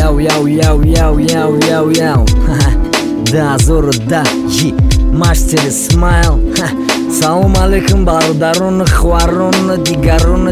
Яу 2010 Мастер Смайл. Салом алейкум бародарон, хварон, дигарон.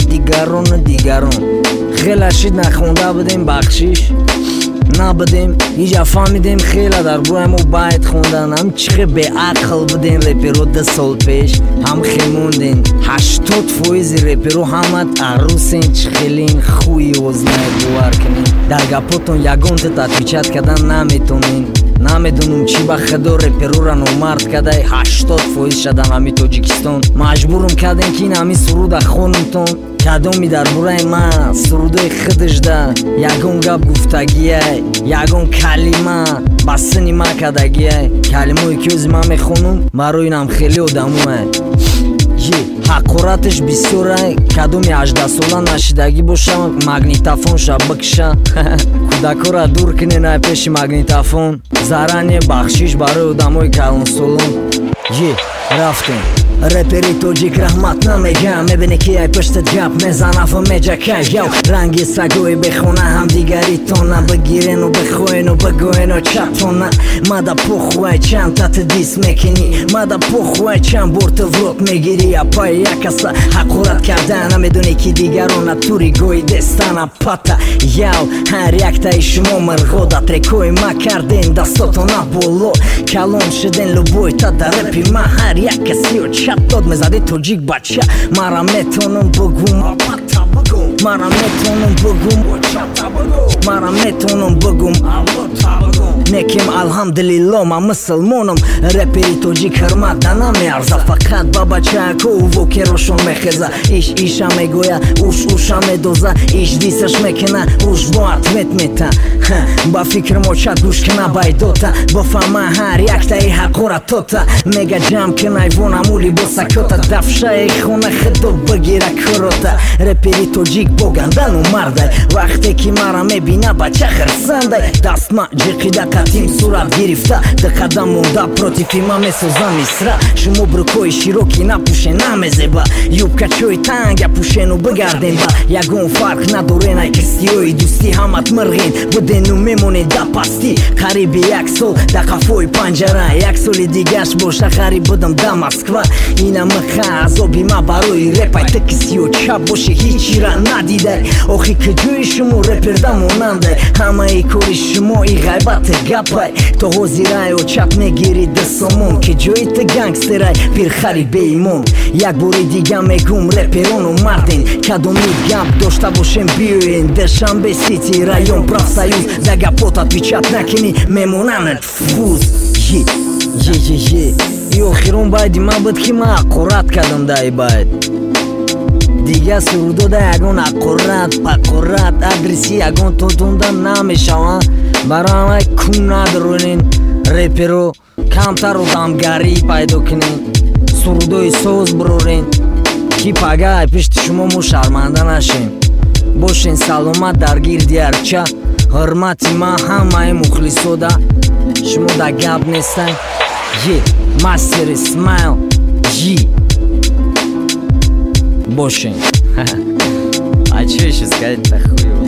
Хела шид нахонда будем бахшиш набудем, иҷа фаҳмидем хела дар бураймо байт хондан. Ҳам чихе беақл будем реперо 2 сол пеш, ҳам хемонден 80% реперо ҳамат арусен, чихелин хуи ознай бовар кунем. Дар гапотон ягонтат отвечат кардан наметонен. Намедонум чӣ ба худо реперора номард кадай 80% шадан ҳами Тоҷикистон. Маҷбурум кардем ки ин ҳами суруда хонумтон кадоми дар бураи ман сурудои худашда ягон гап гуфтагияй, ягон калима ба сини ма кадагияй. Калимое ки ӯзи ман мехонум барои инам хеле одамоай. ҳақораташ бисёрай, кадоми 18 сола нашидагӣ боша магнитофонша бикша. кӯдакора дур кунен ай пеши магнитофон. Заране бахшиш барои одамои калонсолон. рафтем репери тоҷик раҳмат намегам, мебини ки ай пуштат гап мезанав меҷакай. Яв ранги сагои бехона ҳамдигаритона бигирену бихоену бигӯену чатона. мада похуай чанд тати дис мекини, мада похуай чанд бор ту врот мегири. апай якаса ҳақорат кардан намедони ки дигарона тури гои дестана пата. яв ҳар яктаи шумо мирғодат рекои ма карден дастотона боло. калон шиден лубойта дар репи ма ҳар як касио чат дод мезади тоҷик бача. мара метонум бугум, мара метонум бугум, мара метонум бугум. мекем алҳамдулилло ман мусулмонам. репери тоҷик ҳурматда намеарза, фақат ба бачаако увокерошон мехеза. иша мегӯя, уша медоза, иш дисаш мекина, уш боат метмета. ба фикр моча гӯш кина байдота, бофама ҳар яктаи ҳақоратота. мега ҷамъ кинай вонаму либосакота, дафшаи хона худо бигира корота. репери тоҷик бо гандану мардай, вақте ки мара мебина бача хирсандай. дастма ҷиқида қатим сурат гирифта, диқадам монда против ма месоза мисра. шумо брукои широки напӯше намезеба, юбкачои танга пӯшену бигарден ба. ягон фарқ надоренай кистиёи дӯстӣ, ҳамат мирғен будену мемонед да пастӣ. қариби 1 сол да қафои панҷара, 1 соли дигаш боша қариб будам да Москва. ина миха азоби ма барои репай, ты кисиё чап боши ҳичира надидай. охи куҷои шумо реперда монандай, ҳамаи кори шумо и ғайбати гапай. то ҳозирай очат мегири дисомон, ки ҷои ты гангстерай пирхари беимон. як бори дига мегум реперону марден, кадоми гап дошта бошем биёен. душанбе сити район профсоюз, да гапот отвечат накини мемонанат фуз. охирон байди ман буд ки ман ҳақорат кардам даи байд. дига сурудода ягон ҳақорат пақорат адреси ягон тонтонда намешава. барои ҳамаи кун надоронен реперо камтар одамгарӣ пайдо кунен, сурудои соз бирорен ки пагай пишти шумо мо шарманда нашем. бошен саломат дар гирди арча, ҳурмати ман ҳамаи мухлисода. шумо да гап нестан. мастер Смайл бошен. а чё ещё сказать-то хуёво?